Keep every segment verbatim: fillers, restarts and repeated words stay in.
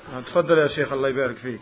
تفضل يا شيخ الله يبارك فيك.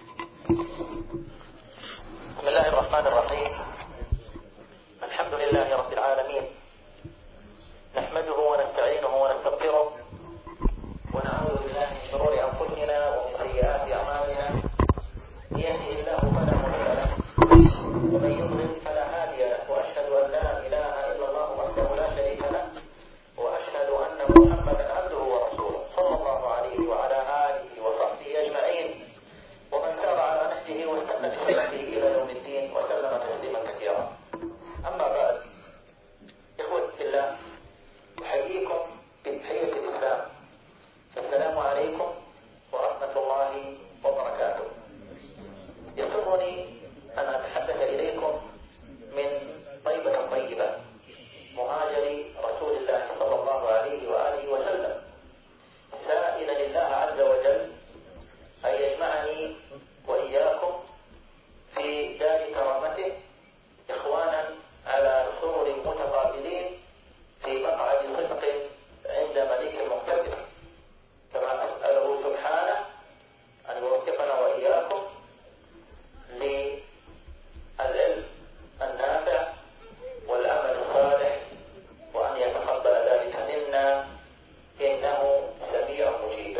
بسم الله الرحمن الرحيم. الحمد لله رب العالمين، نحمده ونستعينه ونستغفره ونعوذ بالله من شرور أنفسنا ومن سيئات أعمالنا. من يهده الله فلا مضل له ومن يضلل فلا هادي له، وأشهد أن لا إله إلا الله وحده لا شريك له، وأشهد أن محمدا عبده ورسوله صلى الله عليه وعلى آله وصحبه أجمعين، ومن سار على نهجه واستنى بسنته إلى يوم الدين وسلم تسليما كثيرا. أما بعد، إخوتي في الله، أحييكم بتحية الإسلام، السلام عليكم ورحمة الله وبركاته. يسرني أن أتحدث إليكم من طيبة طيبة مهاجر رسول الله صلى الله عليه وآله وسلم، سائلا الله عز وجل أن يجمعني وإياكم في دار كرامته إخوانا على سرر متقابلين في مقعد صدق عند مليك مقتدر، كما أسأله سبحانه أن يوفقنا وإياكم للعلم النافع والعمل الصالح، وأن يتقبل ذلك منا إنه سميع مجيب.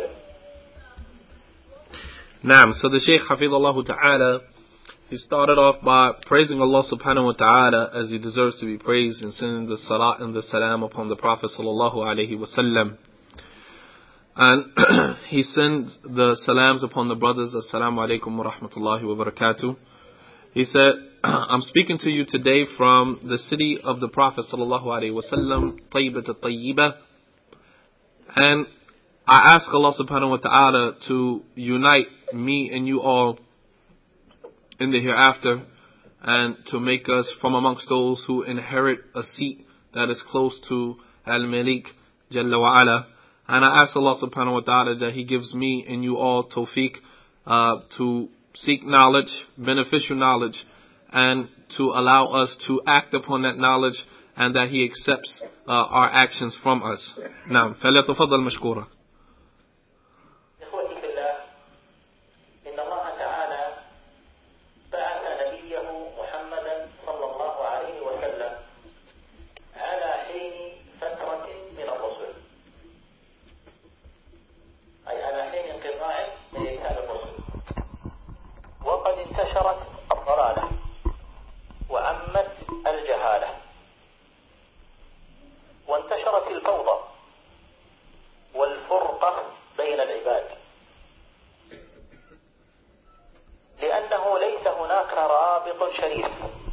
Naam, so the Shaykh Hafidhullah Ta'ala, he started off by praising Allah subhanahu wa ta'ala as he deserves to be praised, and sending the salat and the salam upon the Prophet sallallahu alaihi wasallam. And he sends the salams upon the brothers. Assalamu alaikum wa rahmatullahi wa barakatuh. He said, I'm speaking to you today from the city of the Prophet sallallahu alaihi wasallam, Tayyibat al-Tayyibah. And I ask Allah subhanahu wa ta'ala to unite me and you all in the hereafter, and to make us from amongst those who inherit a seat that is close to Al-Malik Jalla wa Ala. And I ask Allah subhanahu wa ta'ala that He gives me and you all tawfiq uh, to seek knowledge, beneficial knowledge, and to allow us to act upon that knowledge, and that He accepts uh, our actions from us. Now, فليتفضل مشكورا. انتشرت الضلالة وعمت الجهالة وانتشرت الفوضى والفرقة بين العباد، لأنه ليس هناك رابط شريف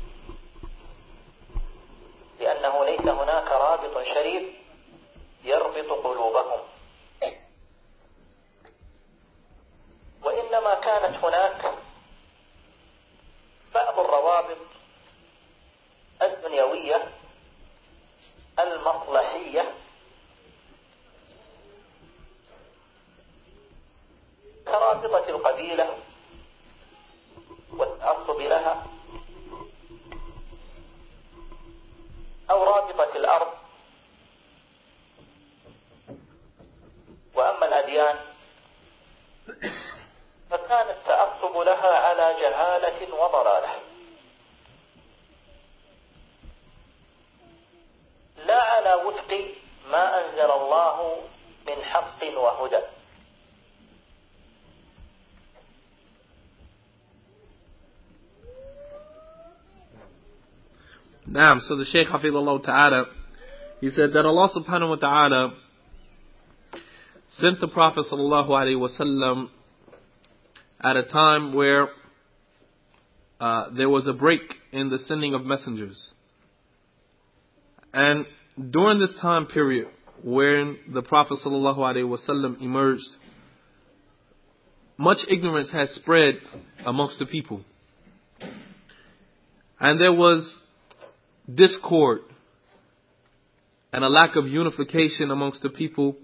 لأنه ليس هناك رابط شريف يربط قلوبهم، وإنما كانت هناك بعض الروابط الدنيوية المصلحية كرابطة القبيلة والتعصب لها، أو رابطة الأرض. وأما الأديان فكان التعصب لها على جهالة وضلالة، لا على وفق ما أنزل الله من حق وهدى. Naam, so the Shaykh Hafidhullah Ta'ala, he said that Allah subhanahu wa ta'ala sent the Prophet sallallahu alaihi wasallam at a time where uh, there was a break in the sending of messengers. And during this time period when the Prophet sallallahu alaihi wasallam emerged, much ignorance had spread amongst the people. And there was discord and a lack of unification amongst the people.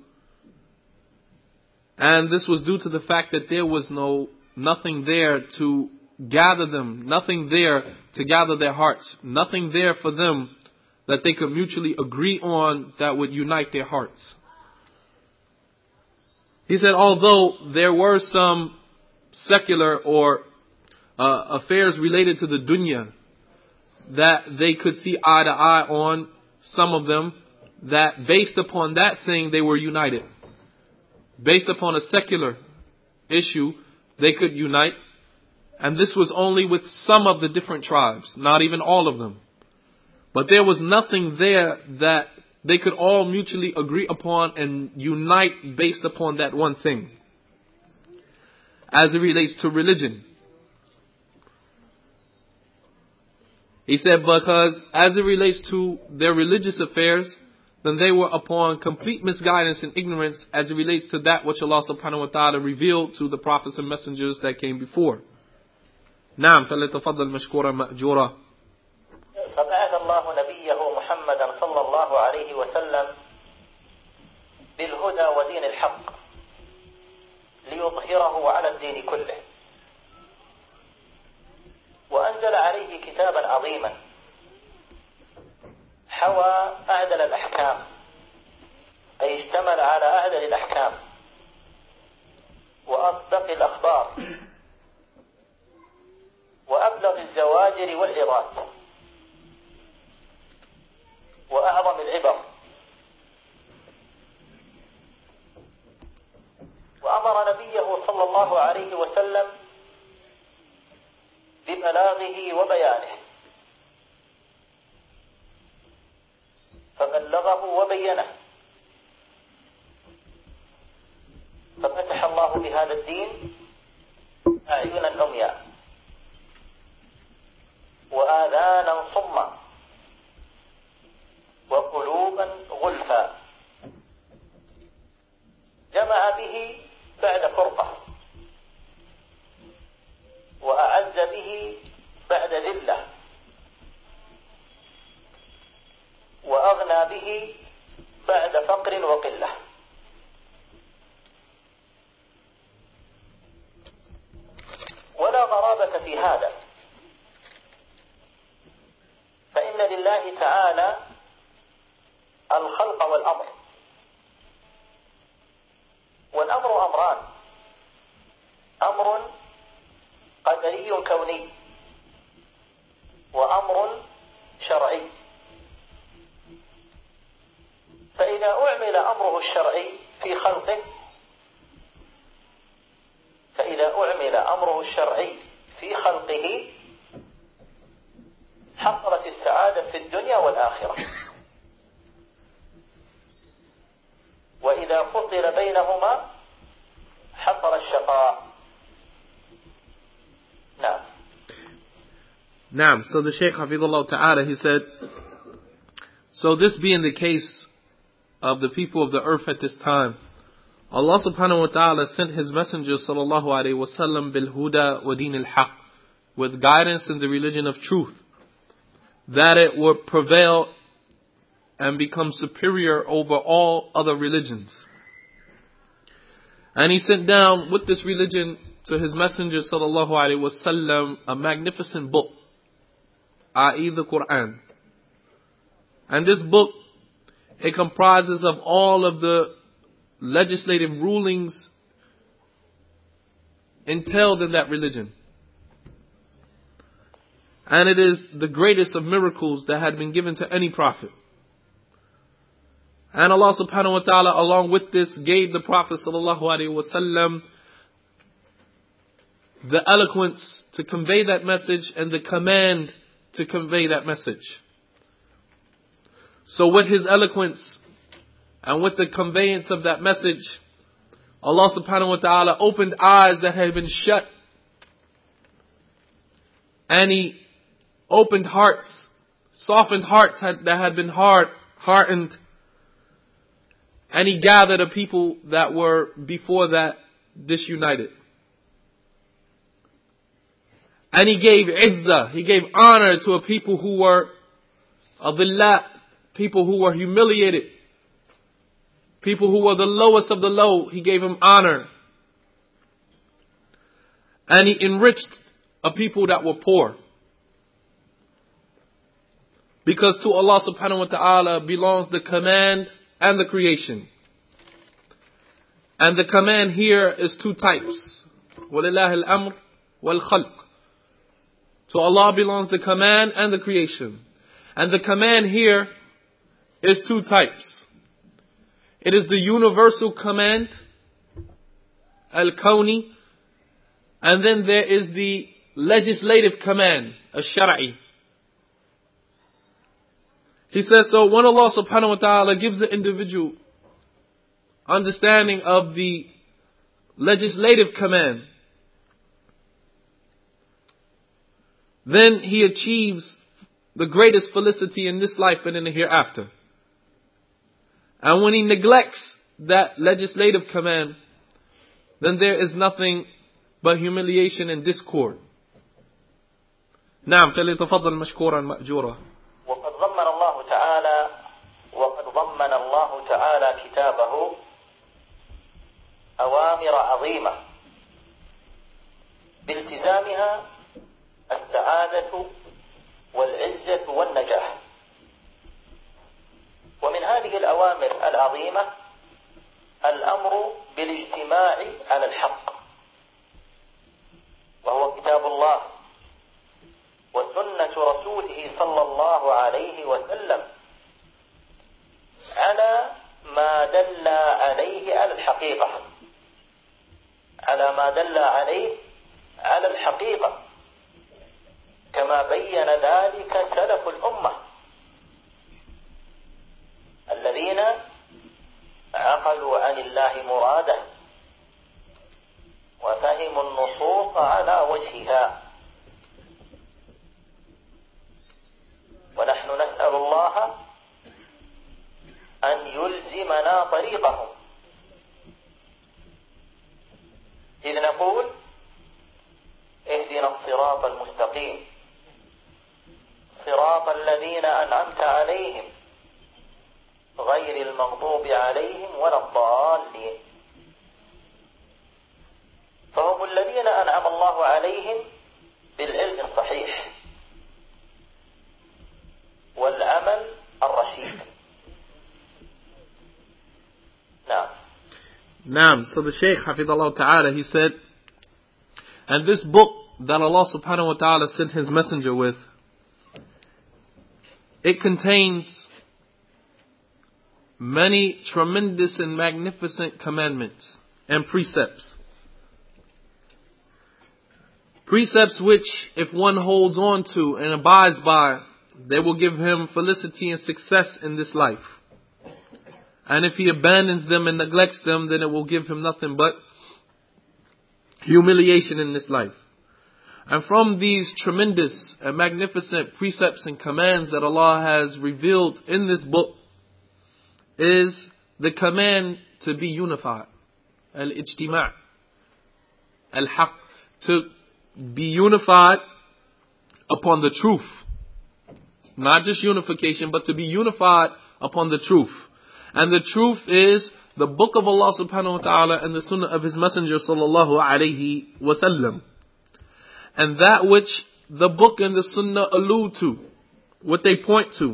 And this was due to the fact that there was no nothing there to gather them, nothing there to gather their hearts, nothing there for them that they could mutually agree on that would unite their hearts. He said, although there were some secular or uh, affairs related to the dunya that they could see eye to eye on, some of them, that based upon that thing they were united. Based upon a secular issue, they could unite. And this was only with some of the different tribes, not even all of them. But there was nothing there that they could all mutually agree upon and unite based upon that one thing. As it relates to religion. He said, because as it relates to their religious affairs, then they were upon complete misguidance and ignorance as it relates to that which Allah subhanahu wa ta'ala revealed to the prophets and messengers that came before. نعم فليتفضل مشكورا مأجورا. فبعث الله نبيه محمدا صلى الله عليه وسلم بالهدى ودين الحق ليظهره على الدين كله، وأنزل عليه كتابا عظيما حوى أعدل الأحكام، أي اشتمل على أعدل الأحكام وأصدق الأخبار وأبلغ الزواجر والعظات وأعظم العبر، وأمر نبيه صلى الله عليه وسلم ببلاغه وبيانه، فبلغه وبينه، ففتح الله بهذا الدين أعينا عمياء وآذانا صما وقلوبا غلفا، جمع به بعد فرقة، وأعز به بعد ذلة، وأغنى به بعد فقر وقلة. ولا غرابة في هذا، فإن لله تعالى الخلق والأمر، والأمر أمران: أمر قدري كوني وأمر شرعي. فإذا أعمل أمره الشرعي في خلقه فإذا أعمل أمره الشرعي في خلقه حصلت السعادة في الدنيا والآخرة، وإذا فصل بينهما حصل الشقاء. نعم. Naam. So the Shaykh Hafidhullah Ta'ala, he said, so this being the case of the people of the earth at this time, Allah subhanahu wa ta'ala sent His Messenger sallallahu alayhi wa sallam bil huda wa din al haq, with guidance in the religion of truth, that it would prevail and become superior over all other religions. And He sent down with this religion to His Messenger sallallahu alayhi wa sallam a magnificent book, that is the Quran. And this book, it comprises of all of the legislative rulings entailed in that religion. And it is the greatest of miracles that had been given to any prophet. And Allah subhanahu wa ta'ala, along with this, gave the Prophet sallallahu alaihi wasallam the eloquence to convey that message and the command to convey that message. So with his eloquence and with the conveyance of that message, Allah subhanahu wa ta'ala opened eyes that had been shut. And He opened hearts, softened hearts that had been hard, hardened. And He gathered a people that were before that disunited. And He gave izzah, He gave honor to a people who were adillat, people who were humiliated, people who were the lowest of the low. He gave them honor. And He enriched a people that were poor. Because to Allah subhanahu wa ta'ala belongs the command and the creation. And the command here is two types. وَلِلَّهِ الْأَمْرُ وَالْخَلْقُ. To Allah belongs the command and the creation. And the command here is two types. It is the universal command, al-kawni, and then there is the legislative command, al-shar'i. He says, so when Allah subhanahu wa ta'ala gives the individual understanding of the legislative command, then he achieves the greatest felicity in this life and in the hereafter. And when he neglects that legislative command, then there is nothing but humiliation and discord. نعم فليتفضل مشكورا مأجورا. وقد ضمن الله تعالى وقد ضمن الله تعالى كتابه أوامر عظيمة بالتزامها السعادة والعزة والنجاح. ومن هذه الأوامر العظيمة الأمر بالاجتماع على الحق، وهو كتاب الله وسنة رسوله صلى الله عليه وسلم على ما دل عليه على الحقيقة على ما دل عليه على الحقيقة كما بين ذلك سلف الأمة الذين عقلوا عن الله مراده وفهموا النصوص على وجهها. ونحن نسأل الله أن يلزمنا طريقهم، إذ نقول اهدنا الصراط المستقيم صراط الذين أنعمت عليهم غير المغضوب عليهم ولا الضالين. فهم الذين أنعم الله عليهم بالعلم الصحيح والعمل الرشيد. نعم. Naam. So the Shaykh Hafidhullah Ta'ala, he said, and this book that Allah subhanahu wa ta'ala sent his messenger with, it contains many tremendous and magnificent commandments and precepts. Precepts which, if one holds on to and abides by, they will give him felicity and success in this life. And if he abandons them and neglects them, then it will give him nothing but humiliation in this life. And from these tremendous and magnificent precepts and commands that Allah has revealed in this book is the command to be unified. Al-ijtima' al-haq, to be unified upon the truth. Not just unification, but to be unified upon the truth. And the truth is the book of Allah subhanahu wa ta'ala and the sunnah of His Messenger sallallahu alayhi wa sallam. And that which the book and the sunnah allude to, what they point to.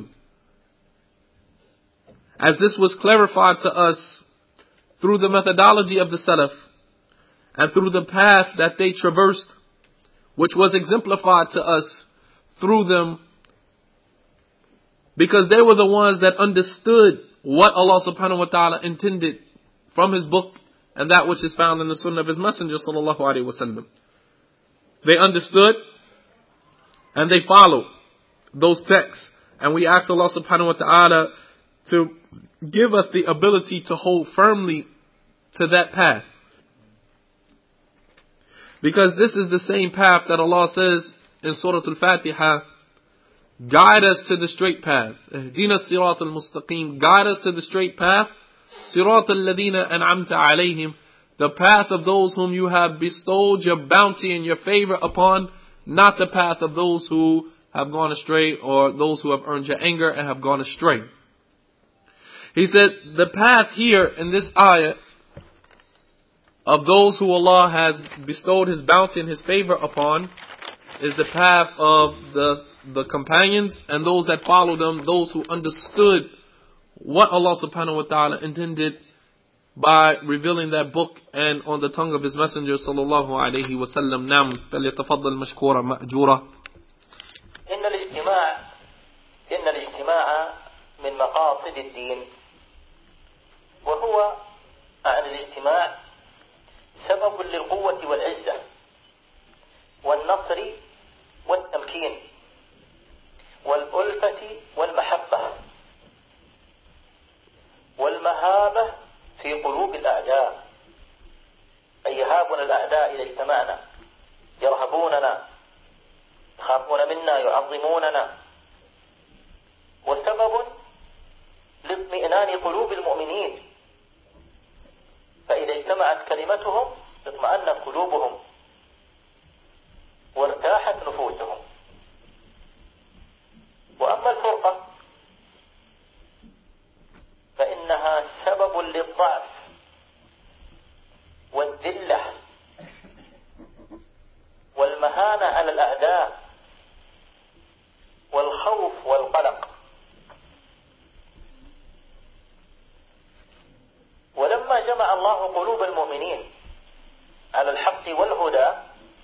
As this was clarified to us through the methodology of the Salaf and through the path that they traversed, which was exemplified to us through them, because they were the ones that understood what Allah subhanahu wa ta'ala intended from His book and that which is found in the sunnah of His Messenger sallallahu alayhi wa sallam. They understood and they followed those texts. And we ask Allah subhanahu wa ta'ala to give us the ability to hold firmly to that path. Because this is the same path that Allah says in Surah Al-Fatiha, guide us to the straight path. Ihdina sirat al-mustaqim. Guide us to the straight path. Sirat al-ladina an'amta alayhim. The path of those whom you have bestowed your bounty and your favor upon. Not the path of those who have gone astray or those who have earned your anger and have gone astray. He said the path here in this ayah of those who Allah has bestowed His bounty and His favor upon is the path of the the companions and those that followed them, those who understood what Allah subhanahu wa ta'ala intended by revealing that book and on the tongue of His Messenger sallallahu alayhi wa sallam. Nam, فليتفضل مشكورا مأجورا. إن الاجتماع إن الاجتماع من مقاصد الدين، وهو عن الاجتماع سبب للقوة والعزة والنصر والتمكين والألفة والمحبة والمهابة في قلوب الأعداء، أي يهابنا الأعداء إذا اجتمعنا، يرهبوننا، يخافون منا، يعظموننا، وسبب لاطمئنان قلوب المؤمنين، فإذا اجتمعت كلمتهم اطمأنت قلوبهم وارتاحت نفوسهم. وأما الفرقة فإنها سبب للضعف والذلة والمهانة على الأعداء والخوف والقلق. ولما جمع الله قلوب المؤمنين على الحق والهدى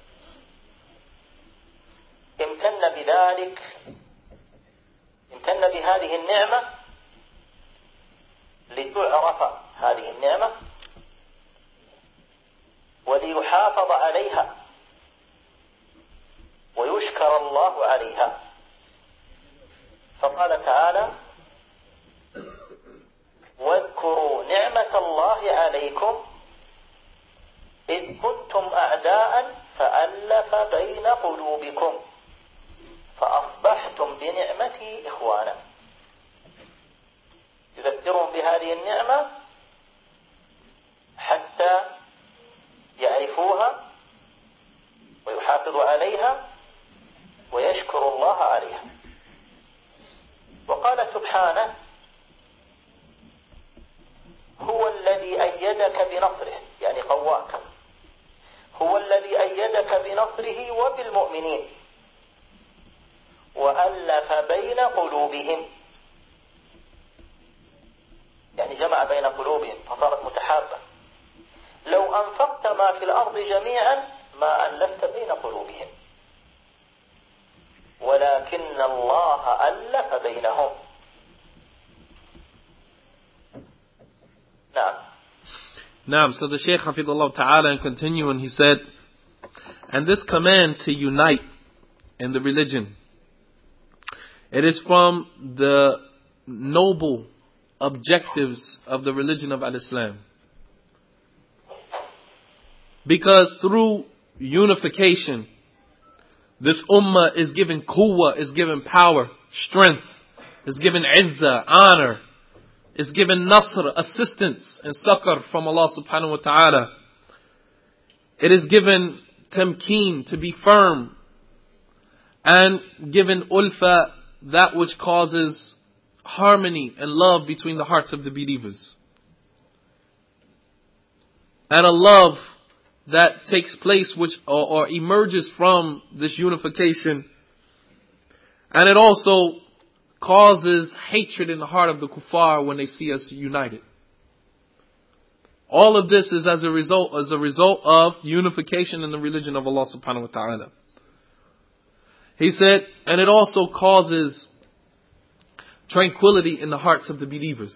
امتن بذلك امتن بهذه النعمة لتعرف هذه النعمة وليحافظ عليها ويشكر الله عليها. فقال تعالى: واذكروا نعمة الله عليكم إذ كنتم أعداء فألف بين قلوبكم فأصبحتم بنعمتي إخوانا. يذكرهم بهذه النعمة حتى يعرفوها ويحافظوا عليها ويشكروا الله عليها. وقال سبحانه: هو الذي أيدك بنصره، يعني قواك، هو الذي أيدك بنصره وبالمؤمنين وألف بين قلوبهم، يعني جمع بين قلوبهم فصارت متحابة. لو أنفقت ما في الأرض جميعا ما ألفت بين قلوبهم ولكن الله ألف بينهم. نعم. Naam, so the Shaykh Hafidullah Ta'ala, and continuing, he said, and this command to unite in the religion, it is from the noble objectives of the religion of Al-Islam. Because through unification, this ummah is given quwwah, is given power, strength, is given izzah, honor, is given nasr, assistance and succor from Allah subhanahu wa ta'ala. It is given tamkeen, to be firm, and given ulfa, that which causes harmony and love between the hearts of the believers. And a love that takes place which or, or emerges from this unification. And it also causes hatred in the heart of the kuffar when they see us united. All of this is as a result as a result of unification in the religion of Allah subhanahu wa ta'ala. He said, and it also causes tranquility in the hearts of the believers.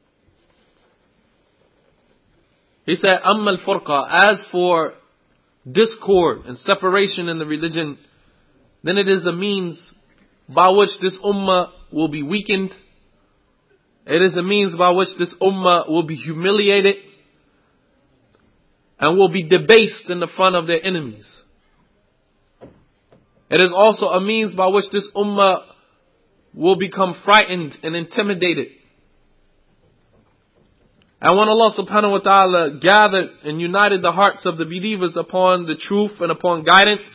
He said, Amma al-furqa, as for discord and separation in the religion, then it is a means by which this ummah will be weakened. It is a means by which this ummah will be humiliated and will be debased in the front of their enemies. It is also a means by which this ummah will become frightened and intimidated. And when Allah subhanahu wa ta'ala gathered and united the hearts of the believers upon the truth and upon guidance,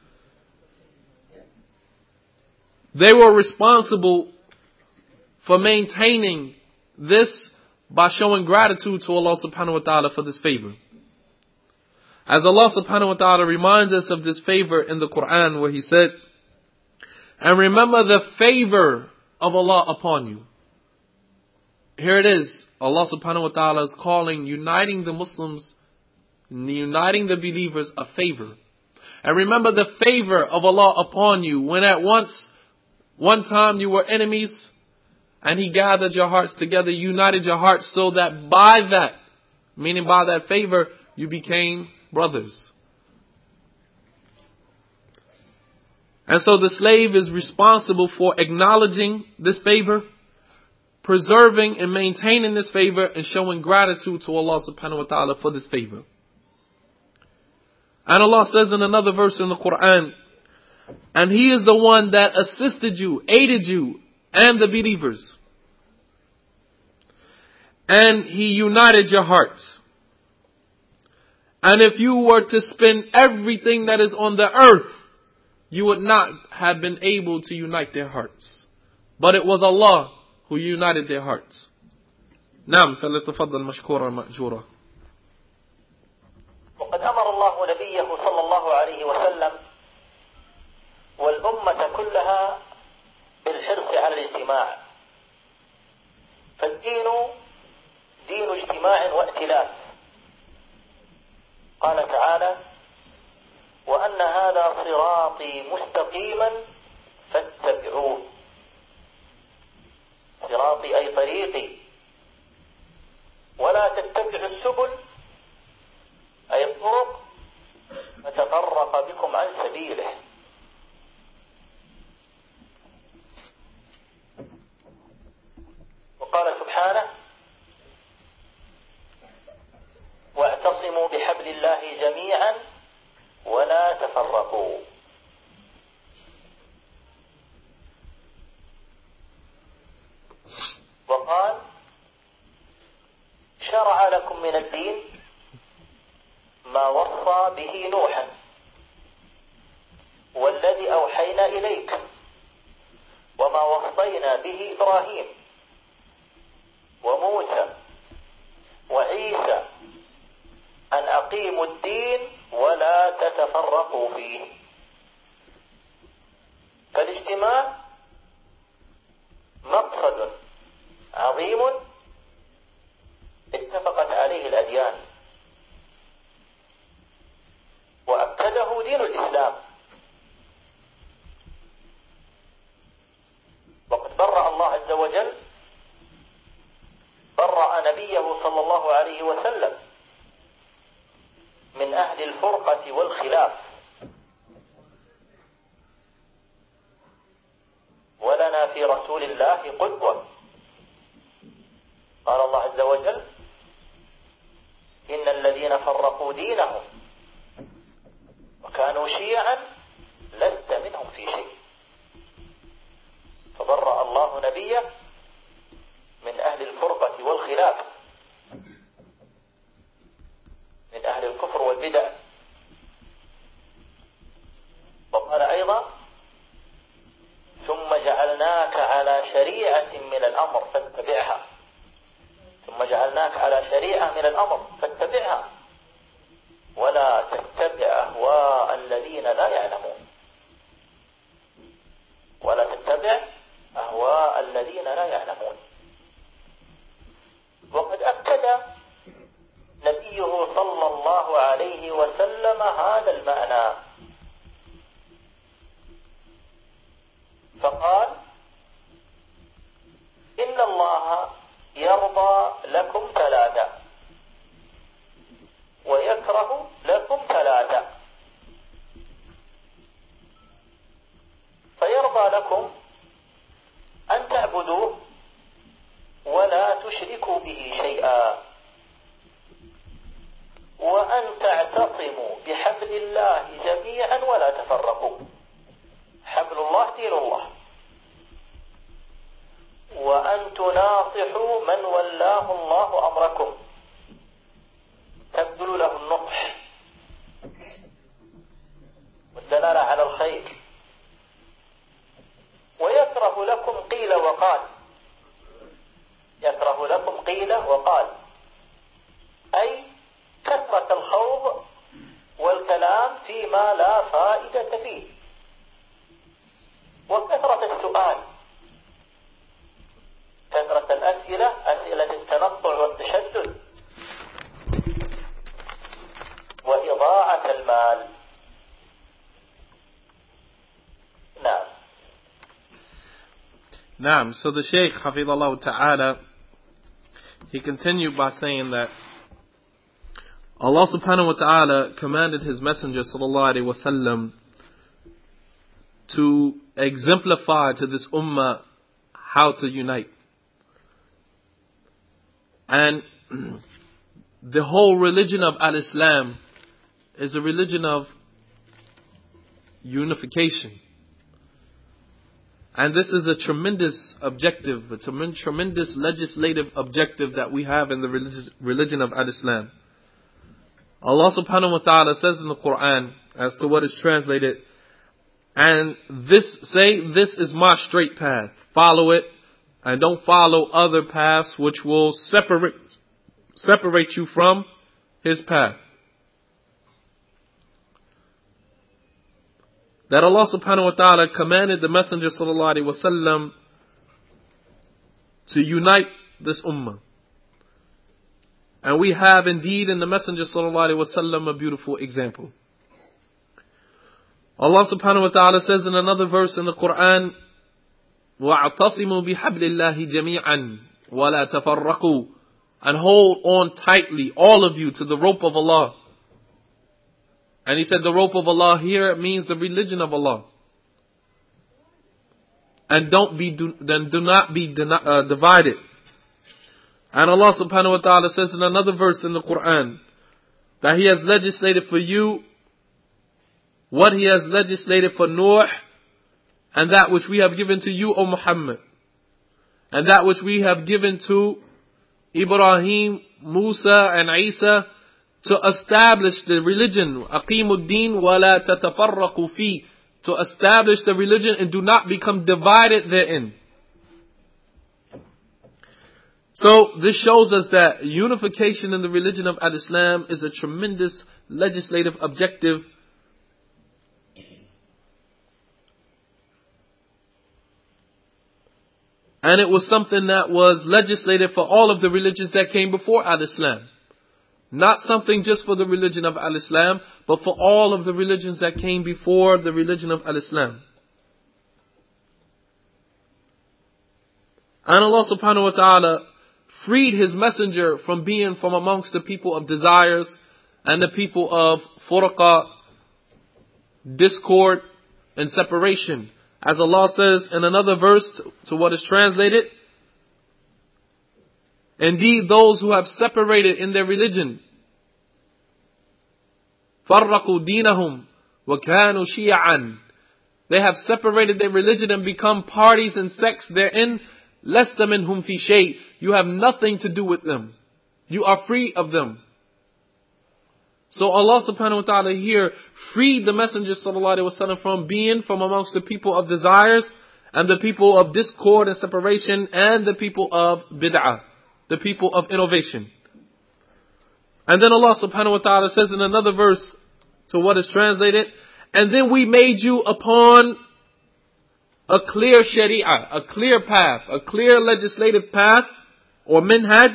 they were responsible for maintaining this by showing gratitude to Allah subhanahu wa ta'ala for this favor. As Allah subhanahu wa ta'ala reminds us of this favor in the Quran, where He said, and remember the favor of Allah upon you. here it is. Allah subhanahu wa ta'ala is calling, uniting the Muslims, uniting the believers, a favor. And remember the favor of Allah upon you when at once, one time you were enemies and He gathered your hearts together, united your hearts so that by that, meaning by that favor, you became brothers. And so the slave is responsible for acknowledging this favor, preserving and maintaining this favor, and showing gratitude to Allah subhanahu wa ta'ala for this favor. And Allah says in another verse in the Quran, and He is the one that assisted you, aided you, and the believers. And He united your hearts. And if you were to spend everything that is on the earth, you would not have been able to unite their hearts. But it was Allah who united their hearts. نعم فليتفضل مشكورا مأجورا. وقد أمر الله نبيه صلى الله عليه وسلم والأمة كلها بالحرص على الاجتماع. فالدين دين اجتماع وائتلاف. قال تعالى: وأن هذا صراطي مستقيما فاتبعوه. صراطي أي طريقي، ولا تتبعوا السبل أي الطرق فتفرق بكم عن سبيله. وقال سبحانه: واعتصموا بحبل الله جميعا ولا تفرقوا. وقال: شرع لكم من الدين ما وصى به نوحا والذي أوحينا إليك وما وصينا به إبراهيم وموسى وعيسى أن أقيموا الدين ولا تتفرقوا فيه. فالاجتماع مقصد عظيم اتفقت عليه الأديان وأكده دين الإسلام. وقد برأ الله عز وجل برأ نبيه صلى الله عليه وسلم من أهل الفرقة والخلاف. ولنا في رسول الله قدوة. قال الله عز وجل: إن الذين فرقوا دينهم وكانوا شيعا لست منهم في شيء. فبرأ الله نبيه من أهل الفرقة والخلاف، من أهل الكفر والبدع. وقال أيضا: ثم جعلناك على شريعة من الأمر فاتبعها. ثم جعلناك على شريعة من الأمر فاتبعها ولا تتبع أهواء الذين لا يعلمون. ولا تتبع أهواء الذين لا يعلمون. وقد أكد نبيه صلى الله عليه وسلم هذا المعنى، فقال: إن الله يرضى لكم ثلاثة ويكره لكم ثلاثة. فيرضى لكم أن تعبدوه ولا تشركوا به شيئا، وأن تعتصموا بحبل الله جميعا ولا تفرقوا. حبل الله دين الله. وأن تناصحوا من ولاه الله أمركم، تبذلوا له النصح والدلالة على الخير. ويكره لكم قيل وقال. يكره لكم قيل وقال أي كثرة الخوض والكلام فيما لا فائدة فيه، وكثرة السؤال، كثرة الأسئلة الأسئلة أسئلة التنطع والتشدد وإضاعة المال. نعم. Naam. So the Shaykh, Hafidhullah Ta'ala, he continued by saying that Allah subhanahu wa ta'ala commanded His Messenger sallallahu alayhi wa sallam to exemplify to this ummah how to unite. And the whole religion of Al-Islam is a religion of unification. And this is a tremendous objective, a tremendous legislative objective that we have in the religion of Al-Islam. Allah subhanahu wa ta'ala says in the Quran, as to what is translated, and this, say, this is my straight path. Follow it, and don't follow other paths which will separate, separate you from His path. That Allah subhanahu wa ta'ala commanded the Messenger sallallahu alaihi wasallam to unite this ummah. And we have indeed in the Messenger sallallahu alaihi wasallam a beautiful example. Allah subhanahu wa ta'ala says in another verse in the Quran, وَاعْتَصِمُوا بِحَبْلِ اللَّهِ جَمِيعًا وَلَا تَفَرَّقُوا, and hold on tightly, all of you, to the rope of Allah. And he said the rope of Allah here means the religion of Allah. And don't be, do, then do not be uh, divided. And Allah subhanahu wa ta'ala says in another verse in the Quran that He has legislated for you what He has legislated for Nuh, and that which we have given to you, O Muhammad, and that which we have given to Ibrahim, Musa, and Isa, to establish the religion. Aqimuddin wa la tatafarraqu fi, to establish the religion and do not become divided therein. So this shows us that unification in the religion of Al-Islam is a tremendous legislative objective. And it was something that was legislated for all of the religions that came before Al-Islam. Not something just for the religion of Al-Islam, but for all of the religions that came before the religion of Al-Islam. And Allah subhanahu wa ta'ala freed His messenger from being from amongst the people of desires and the people of furqa, discord, and separation. As Allah says in another verse to what is translated, indeed those who have separated in their religion, فَرَّقُوا دِينَهُمْ وَكَانُوا شِيَعًا, they have separated their religion and become parties and sects therein. لَسْتَ مِنْهُمْ فِي شَيْءٍ, you have nothing to do with them. You are free of them. So Allah subhanahu wa ta'ala here freed the Messenger sallallahu alaihi wasallam from being from amongst the people of desires and the people of discord and separation and the people of bid'ah, the people of innovation. And then Allah subhanahu wa ta'ala says in another verse to what is translated, and then we made you upon a clear sharia, a clear path, a clear legislative path or minhaj.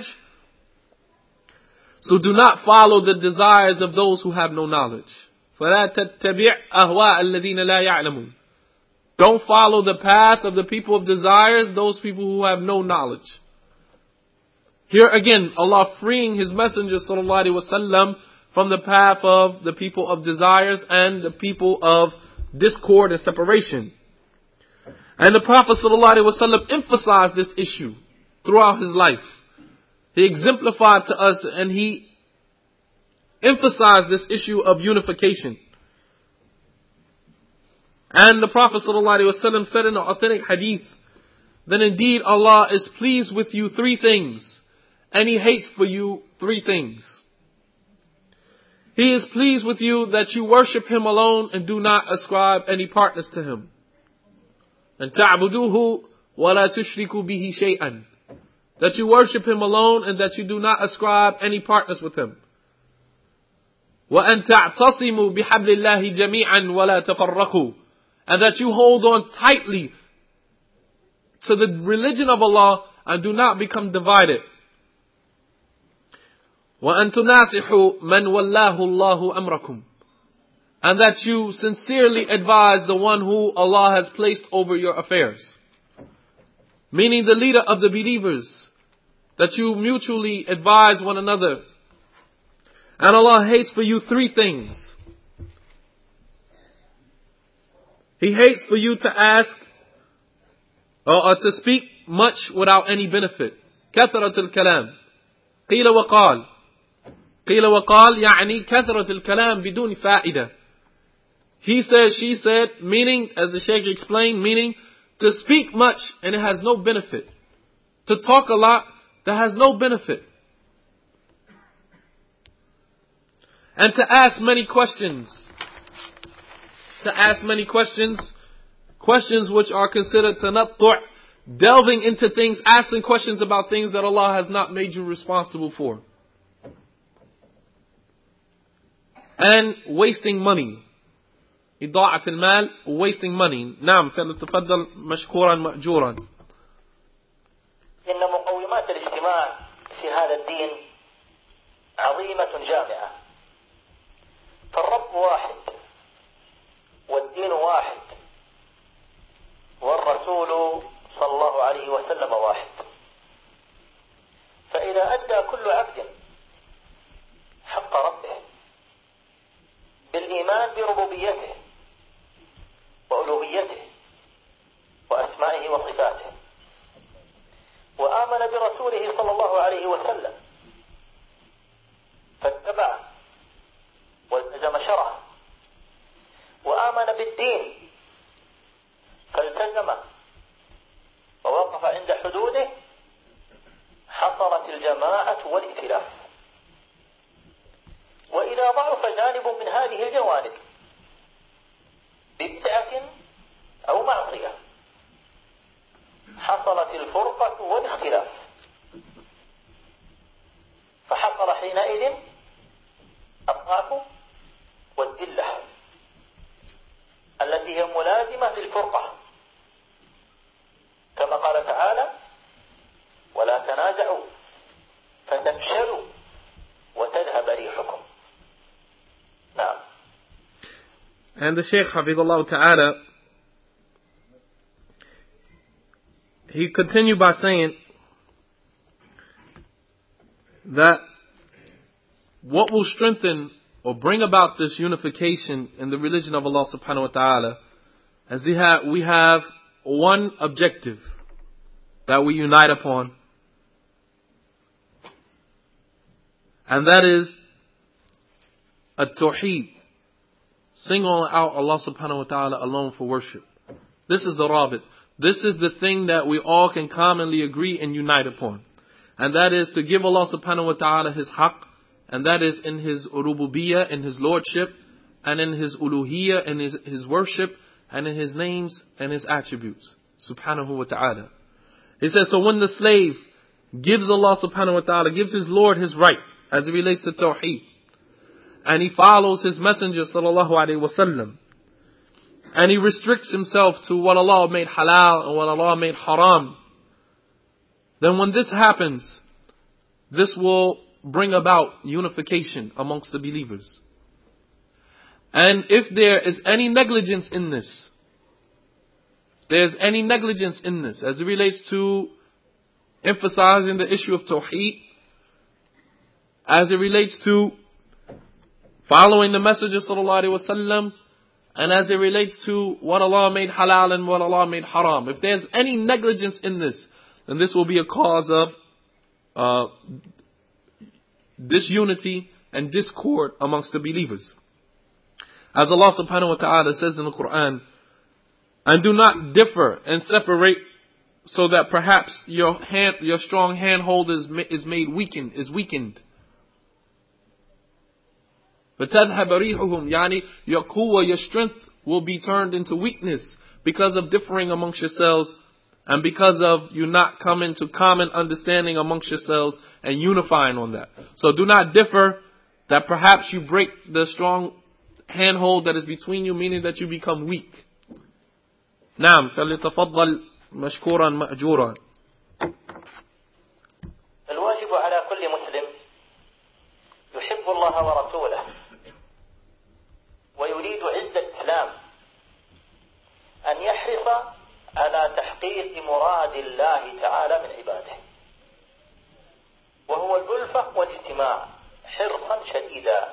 So do not follow the desires of those who have no knowledge. فَلَا تَتَّبِعْ أَهْوَاءَ الَّذِينَ لَا يَعْلَمُونَ, don't follow the path of the people of desires, those people who have no knowledge. Here again, Allah freeing His Messenger sallallahu alaihi wasallam from the path of the people of desires and the people of discord and separation. And the Prophet sallallahu alaihi wasallam emphasized this issue throughout his life. He exemplified to us and he emphasized this issue of unification. And the Prophet ﷺ said in the authentic hadith, then indeed Allah is pleased with you three things, and He hates for you three things. He is pleased with you that you worship Him alone and do not ascribe any partners to Him. And ta'buduhu wa la tushriku bihi shay'an, that you worship Him alone and that you do not ascribe any partners with Him. وَأَن تَعْتَصِمُوا بِحَبْلِ اللَّهِ جَمِيعًا وَلَا تَفَرَّقُوا, and that you hold on tightly to the religion of Allah and do not become divided. وَأَن تُنَاصِحُوا مَنْ وَاللَّهُ اللَّهُ أَمْرَكُمْ. And that you sincerely advise the one who Allah has placed over your affairs. Meaning the leader of the believers. That you mutually advise one another. And Allah hates for you three things. He hates for you to ask or, or to speak much without any benefit. كثرة الكلام. قيل وقال. قيل وقال يعني كثرة الكلام بدون فائدة. He said, she said, meaning, as the Shaykh explained, meaning to speak much and it has no benefit. To talk a lot that has no benefit. And to ask many questions. To ask many questions. Questions which are considered tanattu', delving into things, asking questions about things that Allah has not made you responsible for. And wasting money. إضاعة المال, wasting money. نعم, فلتفضل مشكورا مأجورا. إن مقومات الاجتماع في هذا الدين عظيمة جامعة. فالرب واحد والدين واحد والرسول صلى الله عليه وسلم واحد. فإذا أدى كل عبد حق ربه بالإيمان بربوبيته وألوهيته وأسمائه وصفاته وآمن برسوله صلى الله عليه وسلم فاتبعه والتزم شرعه وآمن بالدين فالتزمه ووقف عند حدوده حصلت الجماعة والائتلاف. وإذا ضعف جانب من هذه الجوانب ببدعة أو معصية حصلت الفرقة والاختلاف. فحصل حينئذ الضعف والذلة التي هي ملازمة للفرقة، كما قال تعالى: ولا تنازعوا فتفشلوا وتذهب ريحكم. نعم. And the Shaykh Hafidhullah Ta'ala, he continued by saying that what will strengthen or bring about this unification in the religion of Allah Subhanahu Wa Ta'ala, as we have, we have one objective that we unite upon, and that is at-tawheed, single out Allah Subhanahu Wa Ta'ala alone for worship. This is the rabit. This is the thing that we all can commonly agree and unite upon, and that is to give Allah Subhanahu Wa Ta'ala His haqq, and that is in His rububiyyah, in His lordship, and in His uluhiyyah, and His, His worship, and in His names and His attributes, Subhanahu Wa Ta'ala. He says, so when the slave gives Allah Subhanahu Wa Ta'ala, gives his Lord his right, as it relates to tawheed, and he follows his Messenger Sallallahu Alaihi Wasallam, and he restricts himself to what Allah made halal and what Allah made haram, then when this happens, this will bring about unification amongst the believers. And if there is any negligence in this, there's any negligence in this as it relates to emphasizing the issue of tawheed, as it relates to following the Messenger Sallallahu Alaihi Wasallam, and as it relates to what Allah made halal and what Allah made haram, if there's any negligence in this, then this will be a cause of uh, disunity and discord amongst the believers. As Allah Subhanahu Wa Ta'ala says in the Quran, and do not differ and separate, so that perhaps your hand, your strong handhold is, is made weakened, is weakened. فَتَذْهَبَ رِيحُهُمْ, yani your quwwah, your strength will be turned into weakness because of differing amongst yourselves, and because of you not coming to common understanding amongst yourselves and unifying on that. So do not differ, that perhaps you break the strong handhold that is between you, meaning that you become weak. نعم فليتفضل مشكورا مأجورا. الله ورسوله ويريد عز الإسلام أن يحرص على تحقيق مراد الله تعالى من عباده، وهو الألفة والاجتماع حرصا شديدا،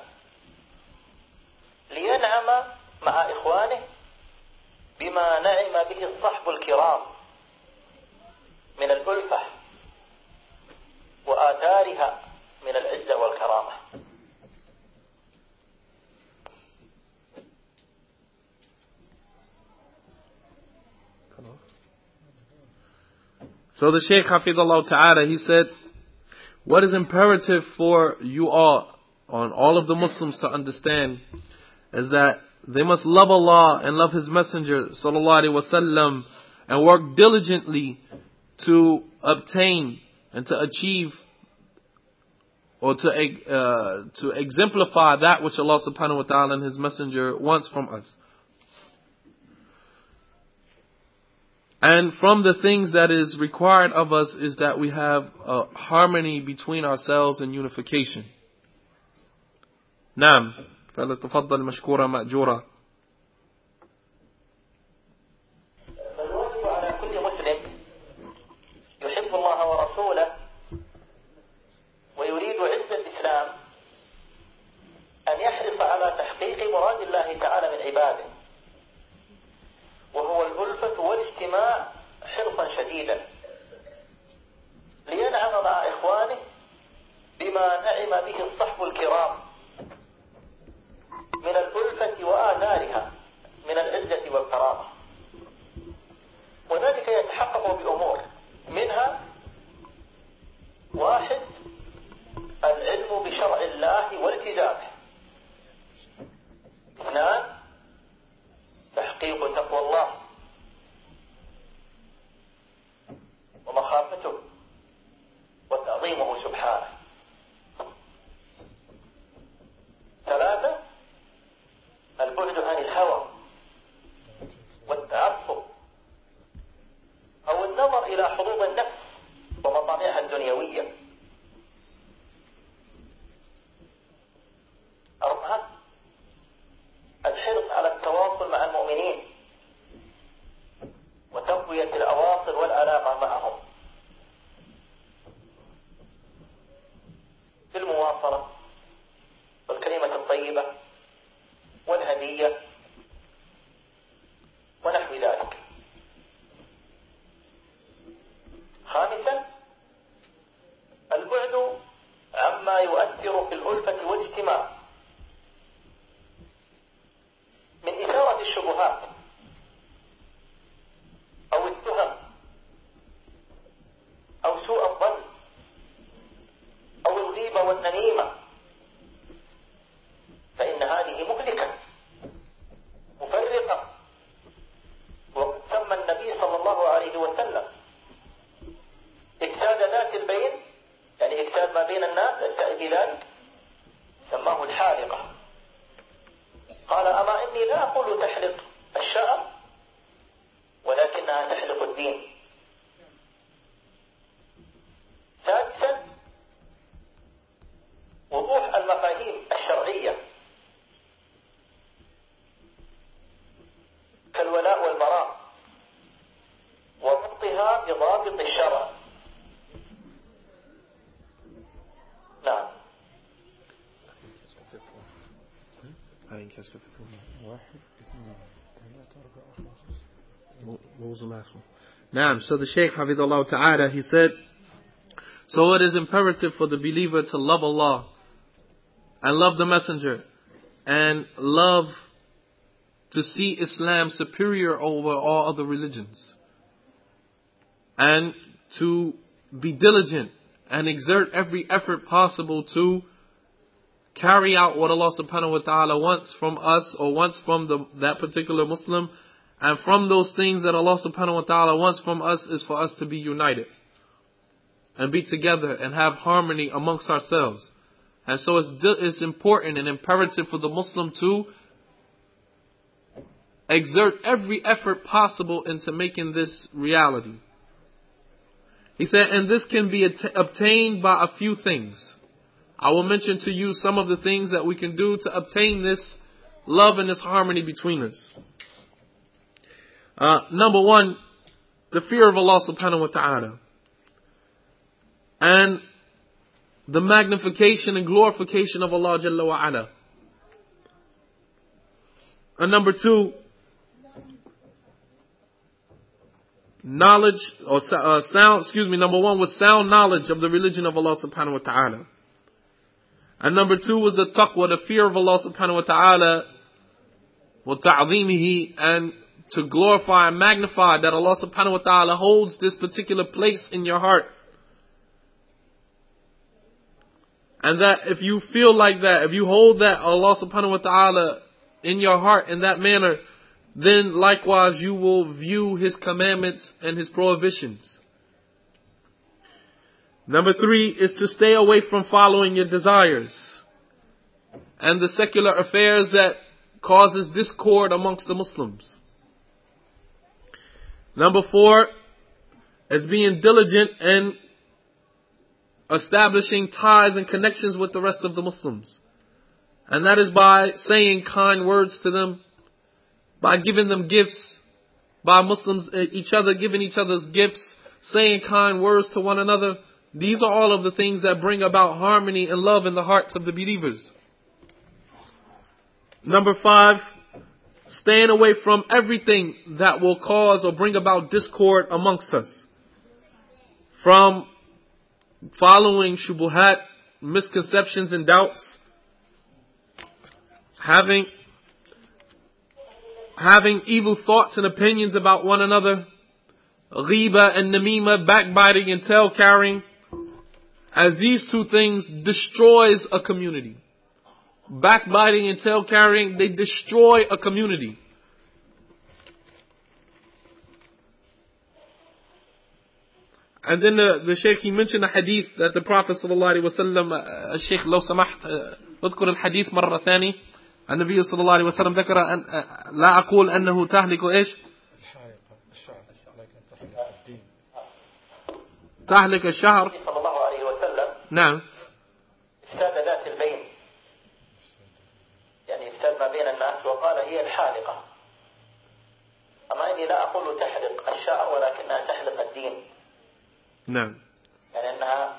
لينعم مع إخوانه بما نعم به الصحب الكرام من الألفة وآثارها من العزة والكرامة. So the Shaykh Hafidullah Ta'ala, he said, what is imperative for you all, on all of the Muslims to understand, is that they must love Allah and love His Messenger Sallallahu Alaihi Wasallam and work diligently to obtain and to achieve or to uh, to exemplify that which Allah Subhanahu Wa Ta'ala and His Messenger wants from us. And from the things that is required of us is that we have a harmony between ourselves and unification. نعم فلتفضل مشكورا مأجورا. فالواجب على كل مسلم يحب الله ورسوله ويريد عز الإسلام أن يحرص على تحقيق مراد الله تعالى من عباده، وهو الألفة والاجتماع حرصا شديدا، لينعم مع إخوانه بما نعم به الصحب الكرام من الألفة وآثارها من العزة والكرامة. وذلك يتحقق بأمور، منها واحد العلم بشرع الله والتزامه، اثنان تحقيق تقوى الله ومخافته وتعظيمه سبحانه، ثلاثة البعد عن الهوى والتعصب أو النظر إلى حظوظ النفس ومطامعها الدنيوية، أربعة الحرص على التواصل مع المؤمنين وتقوية الأواصر والعلاقة معهم بالمواصلة والكلمة الطيبة والهدية ونحو ذلك. خامسا البعد عما يؤثر في الألفة والاجتماع من إثارة الشبهات أو التهم أو سوء الظن أو الغيبة والنميمة، فإن هذه مهلكة مفرقة. وقد سمى النبي صلى الله عليه وسلم إفساد ذات البين، يعني إفساد ما بين الناس، السعي بذلك، سماه الحالقة. قال أما إني لا أقول تحلق الشعر ولكنها تحلق الدين. سادسا وضوح المفاهيم الشرعية كالولاء والبراء وضبطها بضابط الشرع. نعم. What was the last one? Naam. So the Shaykh Hafidullah Ta'ala, he said, so it is imperative for the believer to love Allah and love the Messenger and love to see Islam superior over all other religions, and to be diligent and exert every effort possible to carry out what Allah subhanahu wa ta'ala wants from us or wants from the, that particular Muslim. And from those things that Allah subhanahu wa ta'ala wants from us is for us to be united and be together and have harmony amongst ourselves. And so it's, it's important and imperative for the Muslim to exert every effort possible into making this reality. He said, and this can be at- obtained by a few things. I will mention to you some of the things that we can do to obtain this love and this harmony between us. Uh, number one, the fear of Allah subhanahu wa ta'ala. And the magnification and glorification of Allah Jalla wa Ala. And number two, knowledge or uh, sound, excuse me, number one was sound knowledge of the religion of Allah subhanahu wa ta'ala. And number two was the taqwa, the fear of Allah subhanahu wa ta'ala, wa ta'zeemihi, and to glorify and magnify that Allah subhanahu wa ta'ala holds this particular place in your heart. And that if you feel like that, if you hold that Allah subhanahu wa ta'ala in your heart in that manner, then likewise you will view His commandments and His prohibitions. Number three is to stay away from following your desires and the secular affairs that causes discord amongst the Muslims. Number four is being diligent and establishing ties and connections with the rest of the Muslims. And that is by saying kind words to them, by giving them gifts, by Muslims, each other, giving each other's gifts, saying kind words to one another. These are all of the things that bring about harmony and love in the hearts of the believers. Number five, staying away from everything that will cause or bring about discord amongst us. From following shubuhat, misconceptions and doubts, having having evil thoughts and opinions about one another, ghiba and namima, backbiting and tale carrying, as these two things destroys a community. Backbiting and tale carrying, they destroy a community. And then the, the Shaykh, he mentioned a hadith that the Prophet sallallahu alaihi wasallam, Shaykh لو سمحت اذكر الحديث مرة ثانية. النبي صلى الله عليه وسلم ذكر أن لا أقول أنه تهلك إيش؟ تهلك الشهر. صلى الله عليه وسلم نعم. افساد ذات البين، يعني افساد ما بين الناس، وقال هي الحالقة. أما إني لا أقول تحلق الشعر ولكنها تحلق الدين. نعم. يعني أنها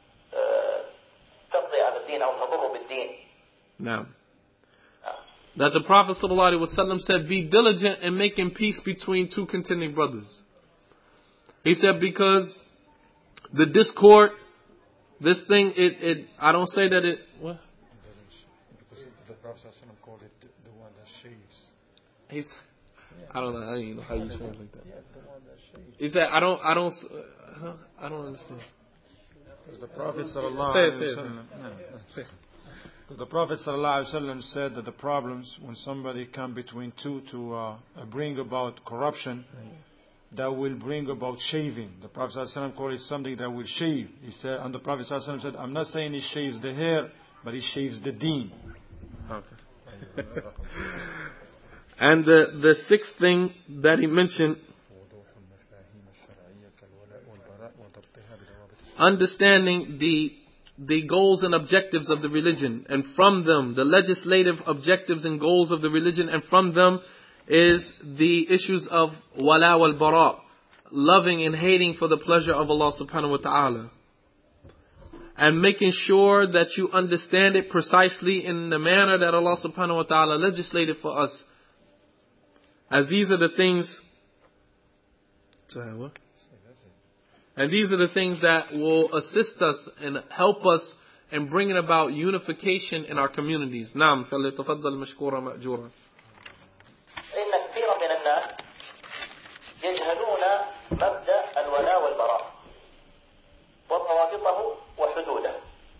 تقضي على الدين أو تضر بالدين. نعم. That the Prophet ﷺ said, be diligent in making peace between two contending brothers. He said, because the discord, this thing, it, it I don't say that it, what? Because the Prophet ﷺ called it the, the one that shaves. He's, I don't know, I don't even know how you translate that. Yeah, the one that shaves. He said, I don't, I don't, uh, I don't understand. Because the Prophet sallallahu say it, alaihi say it, wasallam, no, say it. Because the Prophet ﷺ said that the problems when somebody come between two to uh, bring about corruption, that will bring about shaving. The Prophet ﷺ called it something that will shave. He said, and the Prophet ﷺ said, I'm not saying he shaves the hair, but he shaves the deen. Okay. And the the sixth thing that he mentioned, understanding the the goals and objectives of the religion, and from them, the legislative objectives and goals of the religion, and from them is the issues of wala wal bara, loving and hating for the pleasure of Allah subhanahu wa ta'ala. And making sure that you understand it precisely in the manner that Allah subhanahu wa ta'ala legislated for us. As these are the things, and these are the things that will assist us and help us in bringing about unification in our communities. نعم فليتفضل مشكورا مأجورا. إن كثيرا من الناس يجهلون مبدأ الولاء والبراء وضوابطه وحدوده،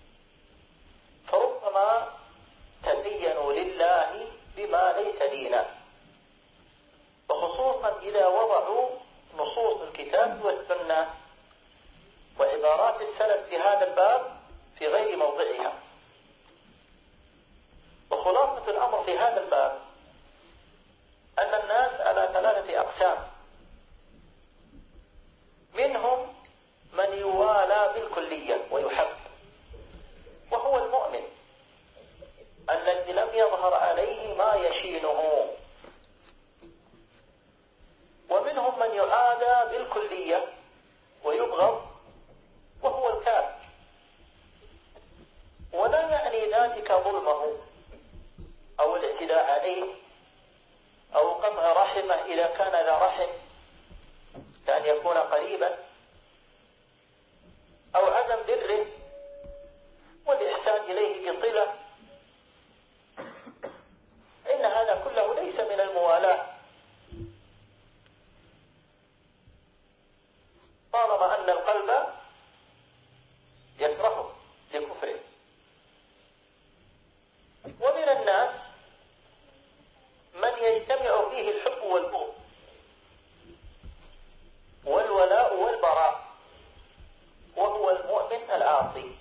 فربما تدينوا لله بما ليس دينا، وخصوصا إذا وضعوا نصوص الكتاب والسنة وعبارات السلف في هذا الباب في غير موضعها. وخلاصة الأمر في هذا الباب أن الناس على ثلاثة أقسام، منهم من يوالى بالكلية ويحب، وهو المؤمن إذا كان ذا رحم كأن يكون قريبا أو عدم بره والإحسان إليه بصلة، إن هذا كله ليس من الموالاة، طالما أن القلب يكرهه لكفره. ومن الناس من يجتمع فيه الحب والبغض والولاء والبراء، وهو المؤمن العاصي،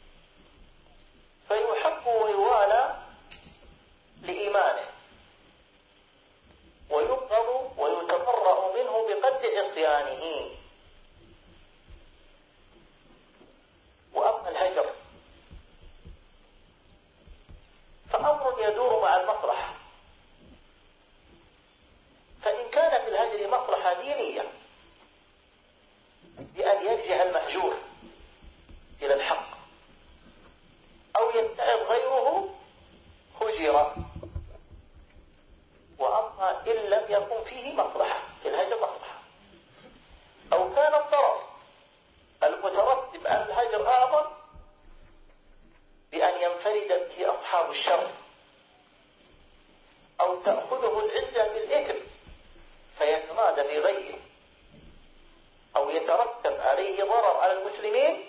فيحب ويوالى لإيمانه ويبغض ويتبرأ منه بقدر عصيانه. وأما الهجر فأمر يدور مع المصلحة، فإن كان في الهجر مصلحة دينية بأن يرجع المهجور إلى الحق أو يتعظ غيره هجر. وأما إن لم يكن فيه مصلحة، في الهجر مصلحة، أو كان الضرر المترتب على الهجر أعظم بأن ينفرد به أصحاب الشر، أو تأخذه العزة بالإثم فيتمادى في غيه، أو يترتب عليه ضرر على المسلمين،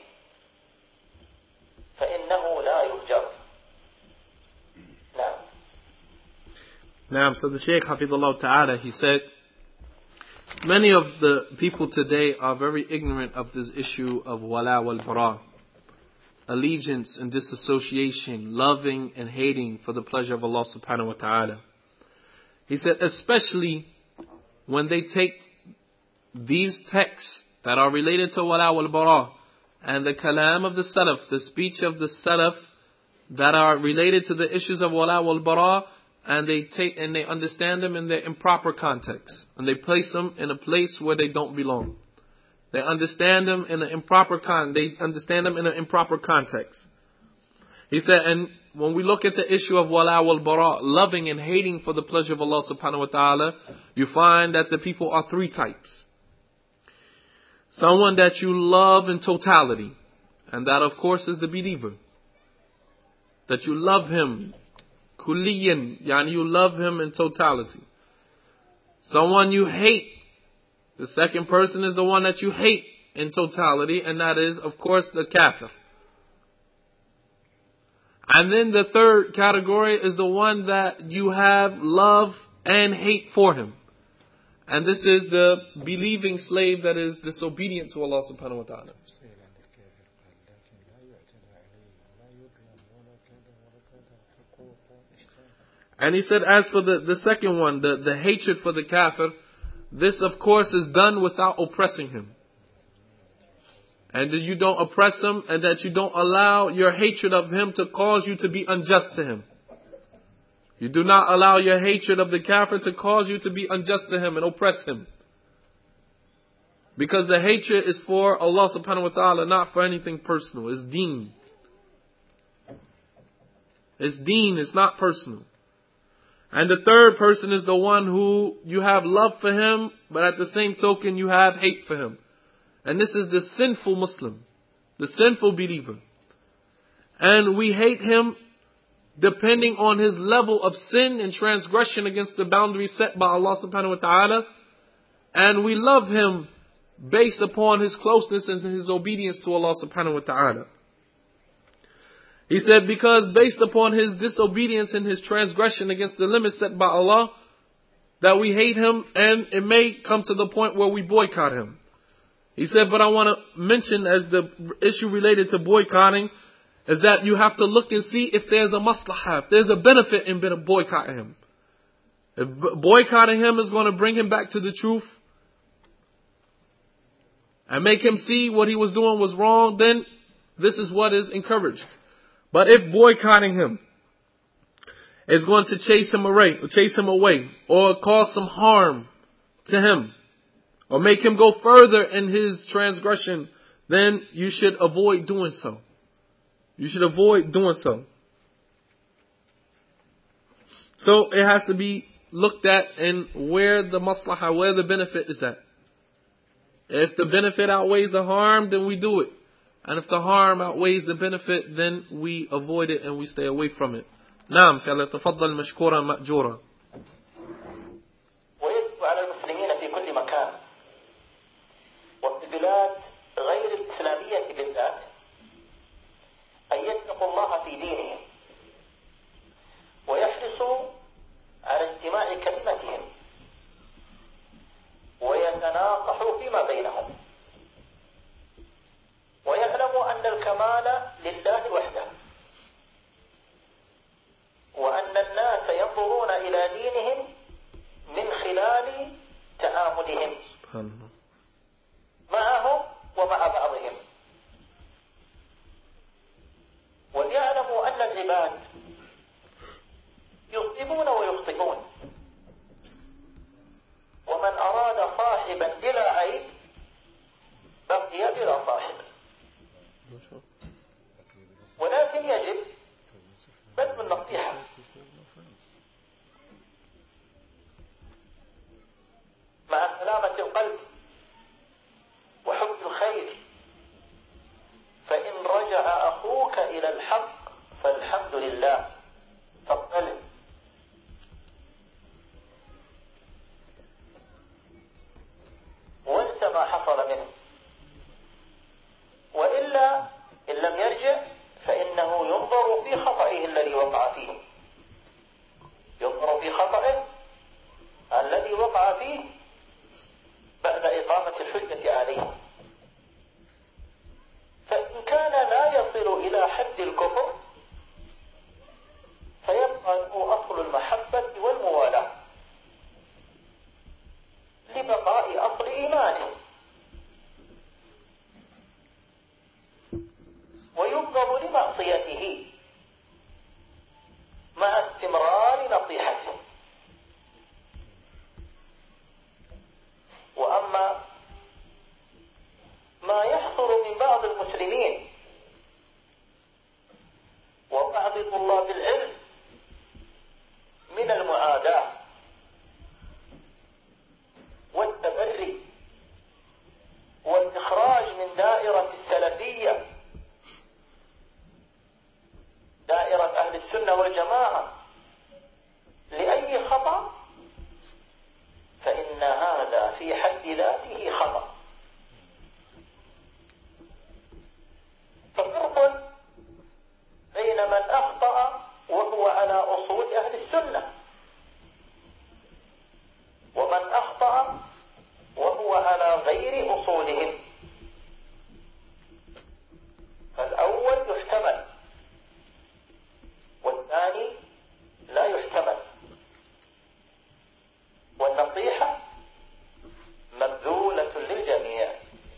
فإنه لا يهجر. نعم. Now, so the Shaykh Hafidhullah Ta'ala, he said, many of the people today are very ignorant of this issue of wala wal bara, allegiance and disassociation, loving and hating for the pleasure of Allah subhanahu wa ta'ala. He said, especially when they take these texts that are related to wala wal bara and the kalam of the salaf, the speech of the salaf that are related to the issues of wala wal bara, and they take and they understand them in their improper context, and they place them in a place where they don't belong. They understand them in an improper con. They understand them in an improper context. He said, and when we look at the issue of wala wal bara, loving and hating for the pleasure of Allah subhanahu wa ta'ala, you find that the people are three types. Someone that you love in totality, and that of course is the believer. That you love him kulliyan, yani you love him in totality. Someone you hate. The second person is the one that you hate in totality, and that is, of course, the kafir. And then the third category is the one that you have love and hate for him. And this is the believing slave that is disobedient to Allah subhanahu wa ta'ala. And he said, as for the, the second one, the, the hatred for the kafir, this of course is done without oppressing him. And that you don't oppress him, and that you don't allow your hatred of him to cause you to be unjust to him. You do not allow your hatred of the kafir to cause you to be unjust to him and oppress him. Because the hatred is for Allah subhanahu wa ta'ala, not for anything personal. It's deen. It's deen, it's not personal. And the third person is the one who you have love for him, but at the same token you have hate for him. And this is the sinful Muslim, the sinful believer. And we hate him depending on his level of sin and transgression against the boundaries set by Allah subhanahu wa ta'ala. And we love him based upon his closeness and his obedience to Allah subhanahu wa ta'ala. He said, because based upon his disobedience and his transgression against the limits set by Allah, that we hate him, and it may come to the point where we boycott him. He said, but I want to mention as the issue related to boycotting, is that you have to look and see if there's a maslahah, if there's a benefit in boycotting him. If boycotting him is going to bring him back to the truth, and make him see what he was doing was wrong, then this is what is encouraged. But if boycotting him is going to chase him away, or chase him away, or cause some harm to him, or make him go further in his transgression, then you should avoid doing so. You should avoid doing so. So it has to be looked at in where the maslahah, where the benefit is at. If the benefit outweighs the harm, then we do it. And if the harm outweighs the benefit, then we avoid it and we stay away from it. نعم فليتفضل مشكورا مأجورا. ويجب على المسلمين في كل مكان وفي البلاد غير الإسلامية بالذات أن يتقوا الله في دينهم ويحرصوا على اجتماع كلمتهم ويتناصحوا فيما بينهم ويعلموا أن الكمال لله وحده وأن الناس ينظرون إلى دينهم من خلال تعاملهم معهم ومع بعضهم وليعلموا أن العباد يصيبون ويخطئون ومن أراد صاحبا بلا عيب بقي بلا صاحب ولكن يجب بذل النصيحة مع سلامة القلب وحب الخير فإن رجع أخوك إلى الحق فالحمد لله فاقبله وانسى ما حصل منه وإلا إن لم يرجع فإنه ينظر في خطئه الذي وقع فيه ينظر في خطئه الذي وقع فيه بعد إقامة الحجة عليه فإن كان لا يصل إلى حد الكفر فيبقى له أصل المحبة والموالاة لبقاء أصل إيمانه ويبغض لمعصيته مع استمرار نصيحته وأما ما يحصل من بعض المسلمين وبعض طلاب العلم من المعاداة والتبري والإخراج من دائرة السلفية دائرة أهل السنة والجماعة لأي خطأ فإن هذا في حد ذاته خطأ ففرق بين من أخطأ وهو على أصول أهل السنة ومن أخطأ وهو على غير أصولهم فالأول يحتمل والثاني لا يحتمل والنصيحة مبذولة للجميع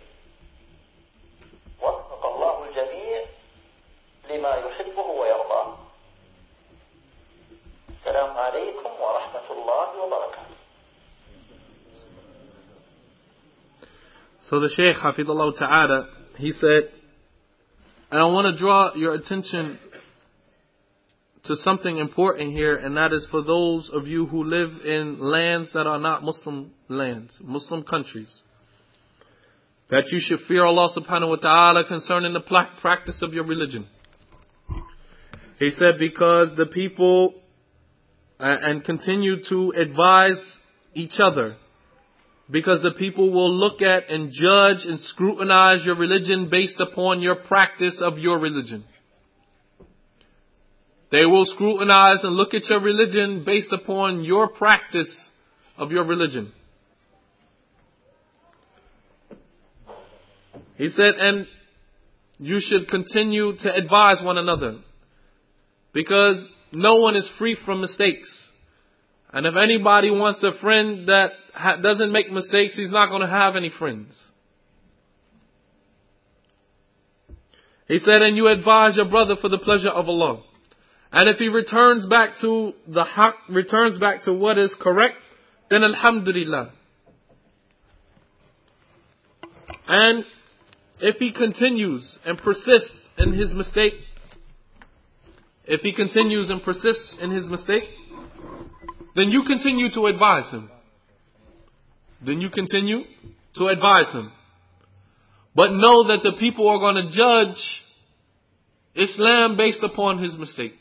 وفق الله الجميع لما يحبه ويرضاه السلام عليكم ورحمة الله وبركاته. So the Shaykh Hafidullah Ta'ala, he said, and I want to draw your attention to something important here, and that is for those of you who live in lands that are not Muslim lands, Muslim countries, that you should fear Allah subhanahu wa ta'ala concerning the practice of your religion. He said, because the people, uh, and continue to advise each other, because the people will look at and judge and scrutinize your religion based upon your practice of your religion. They will scrutinize and look at your religion based upon your practice of your religion. He said, and you should continue to advise one another, because no one is free from mistakes. And if anybody wants a friend that ha- doesn't make mistakes, he's not going to have any friends. He said, and you advise your brother for the pleasure of Allah. And if he returns back to the haq, returns back to what is correct, then alhamdulillah. And if he continues and persists in his mistake, if he continues and persists in his mistake, then you continue to advise him. Then you continue to advise him. But know that the people are going to judge Islam based upon his mistake.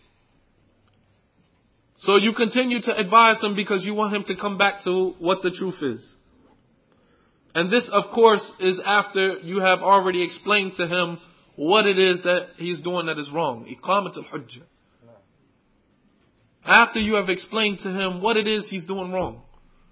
So you continue to advise him because you want him to come back to what the truth is. And this, of course, is after you have already explained to him what it is that he's doing that is wrong. Iqamat al-hujjah. After you have explained to him what it is he's doing wrong.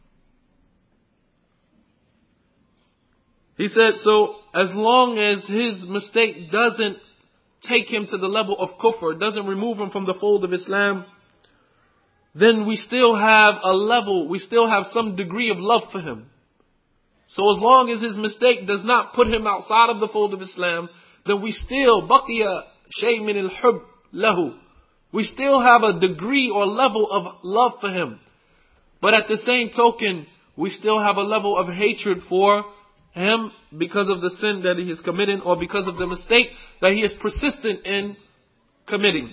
He said, so as long as his mistake doesn't take him to the level of kufr, doesn't remove him from the fold of Islam, then we still have a level, we still have some degree of love for him. So as long as his mistake does not put him outside of the fold of Islam, then we still, baqiya shay min al-hub lahu. We still have a degree or level of love for him. But at the same token, we still have a level of hatred for him because of the sin that he is committing or because of the mistake that he is persistent in committing.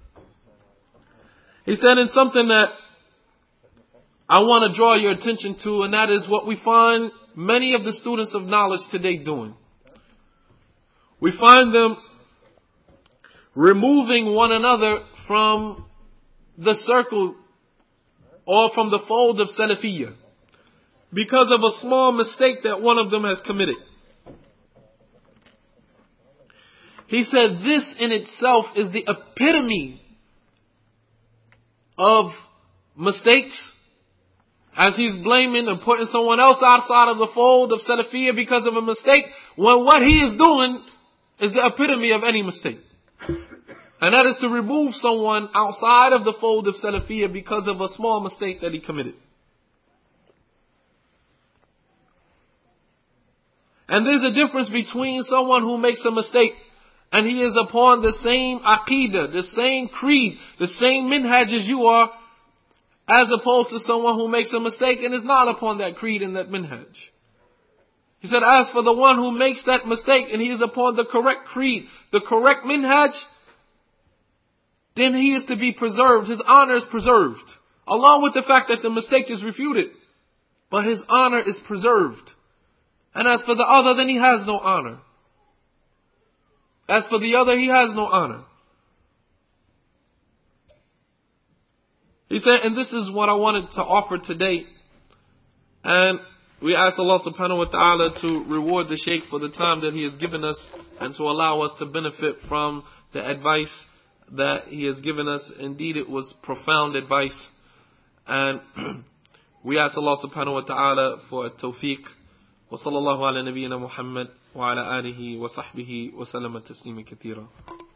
He said in something that I want to draw your attention to, and that is what we find many of the students of knowledge today doing. We find them removing one another from the circle or from the fold of Salafiyyah because of a small mistake that one of them has committed. He said this in itself is the epitome of mistakes, as he's blaming and putting someone else outside of the fold of Salafiyyah because of a mistake, when what he is doing is the epitome of any mistake. And that is to remove someone outside of the fold of Salafiyyah because of a small mistake that he committed. And there's a difference between someone who makes a mistake and he is upon the same aqeedah, the same creed, the same minhaj as you are, as opposed to someone who makes a mistake and is not upon that creed and that minhaj. He said, as for the one who makes that mistake and he is upon the correct creed, the correct minhaj, then he is to be preserved. His honor is preserved. Along with the fact that the mistake is refuted. But his honor is preserved. And as for the other, then he has no honor. As for the other, he has no honor. He said, and this is what I wanted to offer today. And we ask Allah subhanahu wa ta'ala to reward the Shaykh for the time that he has given us and to allow us to benefit from the advice that he has given us. Indeed, it was profound advice. And we ask Allah subhanahu wa ta'ala for tawfiq. Wa sallallahu ala nabiyyina Muhammad wa ala alihi wa sahbihi wa sallama taslima kathira.